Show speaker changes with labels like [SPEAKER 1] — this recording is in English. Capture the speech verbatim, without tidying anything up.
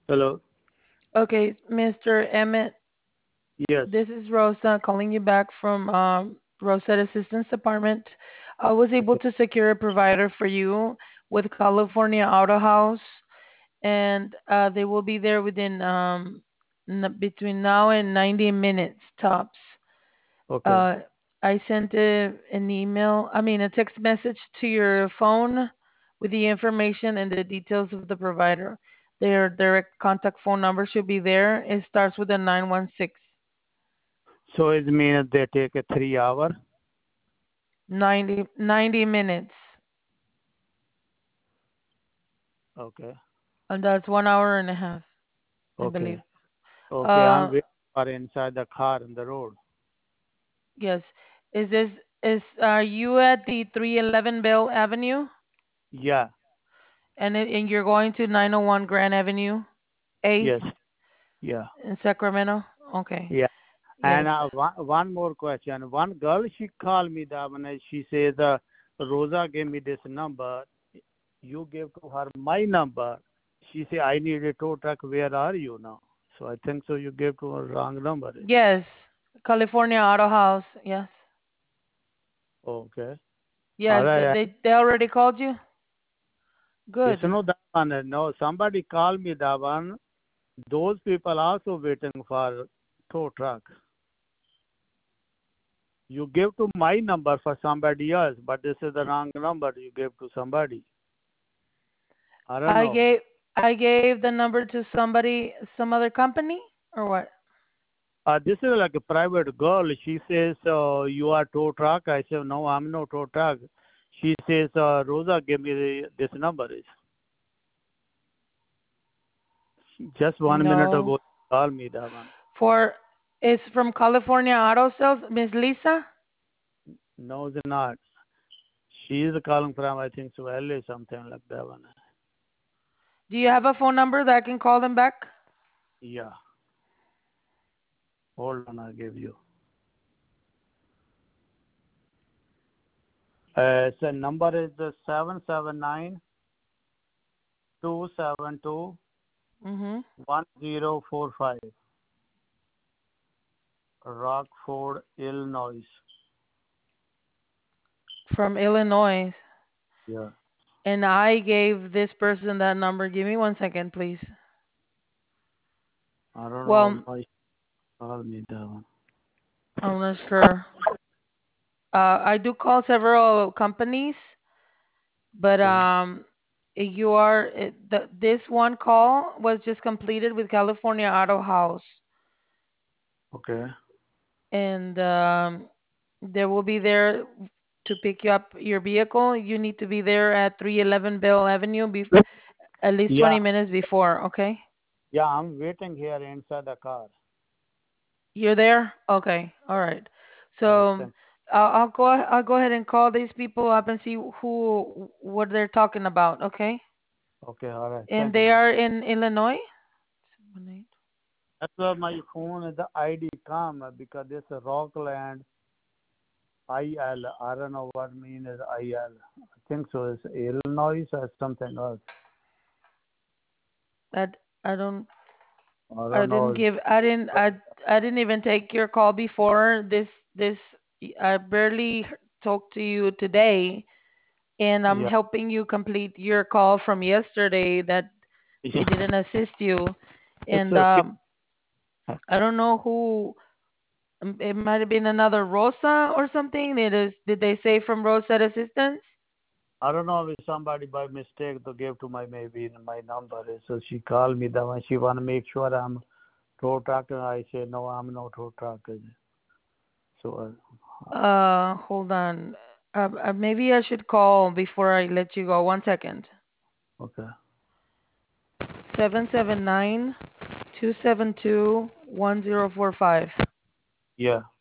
[SPEAKER 1] Hello.
[SPEAKER 2] Okay, Mister Emmett,
[SPEAKER 1] Yes.
[SPEAKER 2] this is Rosa calling you back from um, Rosetta Assistance Department. I was able
[SPEAKER 1] Okay.
[SPEAKER 2] to secure a provider for you with California Auto House, and uh, they will be there within um, n- between now and ninety minutes tops.
[SPEAKER 1] Okay.
[SPEAKER 2] Uh, I sent a, an email, I mean a text message to your phone with the information and the details of the provider. Their direct contact phone number should be there. It starts with a nine one six.
[SPEAKER 1] So it means they take a three hour.
[SPEAKER 2] ninety, ninety minutes,
[SPEAKER 1] Okay.
[SPEAKER 2] and that's one hour and a half, I
[SPEAKER 1] Okay.
[SPEAKER 2] believe.
[SPEAKER 1] Okay. I'm
[SPEAKER 2] Uh,
[SPEAKER 1] waiting for inside the car in the road.
[SPEAKER 2] yes. Is this is are you at the three eleven Bell Avenue,
[SPEAKER 1] Yeah.
[SPEAKER 2] and it, and you're going to nine oh one Grand Avenue A
[SPEAKER 1] Yes. Yeah.
[SPEAKER 2] in Sacramento? Okay.
[SPEAKER 1] Yeah.
[SPEAKER 2] Yes.
[SPEAKER 1] And uh, one, one more question. One girl, she called me that when she says, uh, Rosa gave me this number. You gave to her my number. She said, I need a tow truck. Where are you now? So I think so. You gave to her wrong number.
[SPEAKER 2] Yes. California Auto House. Yes.
[SPEAKER 1] Okay. All
[SPEAKER 2] Yes. They
[SPEAKER 1] right.
[SPEAKER 2] they, they already called you.
[SPEAKER 1] Yes,
[SPEAKER 2] Good.
[SPEAKER 1] no, that one. uh, No, somebody called me that one. Those people also waiting for tow truck. You give to my number for somebody else, but this is the wrong number you gave to somebody. I don't
[SPEAKER 2] I
[SPEAKER 1] know.
[SPEAKER 2] gave I gave the number to somebody, some other company, or what?
[SPEAKER 1] Uh, this is like a private girl. She says, uh, you are tow truck. I said, no, I'm no tow truck. She says, uh, Rosa, give me the, this number. Is just one minute
[SPEAKER 2] No.
[SPEAKER 1] ago, call me that one.
[SPEAKER 2] For it's from California Auto Sales, Miss Lisa.
[SPEAKER 1] No, it's not. She is calling from, I think, so L A, something like that one.
[SPEAKER 2] Do you have a phone number that I can call them back?
[SPEAKER 1] Yeah. Hold on, I'll give you. Uh, so number is the seven seven nine two seven two
[SPEAKER 2] Mhm.
[SPEAKER 1] one zero four five. Rockford, Illinois.
[SPEAKER 2] From Illinois.
[SPEAKER 1] Yeah.
[SPEAKER 2] And I gave this person that number. Give me one second, please.
[SPEAKER 1] I don't know
[SPEAKER 2] Well,
[SPEAKER 1] why she called me that one.
[SPEAKER 2] I'm not sure. Uh, I do call several companies, but
[SPEAKER 1] Okay.
[SPEAKER 2] um, you are it, the, this one call was just completed with California Auto House,
[SPEAKER 1] Okay.
[SPEAKER 2] and um, they will be there to pick you up your vehicle. You need to be there at three eleven Bell Avenue be- at least
[SPEAKER 1] Yeah.
[SPEAKER 2] twenty minutes before. Okay,
[SPEAKER 1] Yeah, I'm waiting here inside the car.
[SPEAKER 2] you're there. Okay, all right.
[SPEAKER 1] All right.
[SPEAKER 2] So
[SPEAKER 1] Thank
[SPEAKER 2] I'll, I'll go I'll go ahead and call these people up and see who what they're talking about. Okay,
[SPEAKER 1] Okay. All right.
[SPEAKER 2] and
[SPEAKER 1] Thank you,
[SPEAKER 2] they
[SPEAKER 1] ma'am.
[SPEAKER 2] are in Illinois.
[SPEAKER 1] That's why my phone is the I D come because this is Rockland I L. I don't know what mean is I L. I think so. It's Illinois or something else.
[SPEAKER 2] That I don't
[SPEAKER 1] I
[SPEAKER 2] I
[SPEAKER 1] don't
[SPEAKER 2] didn't
[SPEAKER 1] know.
[SPEAKER 2] give I didn't I I didn't even take your call before this this I barely talked to you today, and I'm
[SPEAKER 1] Yeah.
[SPEAKER 2] helping you complete your call from yesterday that they
[SPEAKER 1] Yeah.
[SPEAKER 2] didn't assist you,
[SPEAKER 1] It's
[SPEAKER 2] and
[SPEAKER 1] okay.
[SPEAKER 2] um I don't know who. um, It might have been another Rosa or something. It is. Did they say from Rosette Assistance?
[SPEAKER 1] I don't know if somebody by mistake to give to my maybe my number. So she called me that one. She want to make sure I'm tow truck. And I say no, I'm no tow truck. So uh,
[SPEAKER 2] Uh, hold on. Uh, uh, maybe I should call before I let you go. One second.
[SPEAKER 1] okay.
[SPEAKER 2] Seven seven nine two seven two one zero four five.
[SPEAKER 1] Yeah.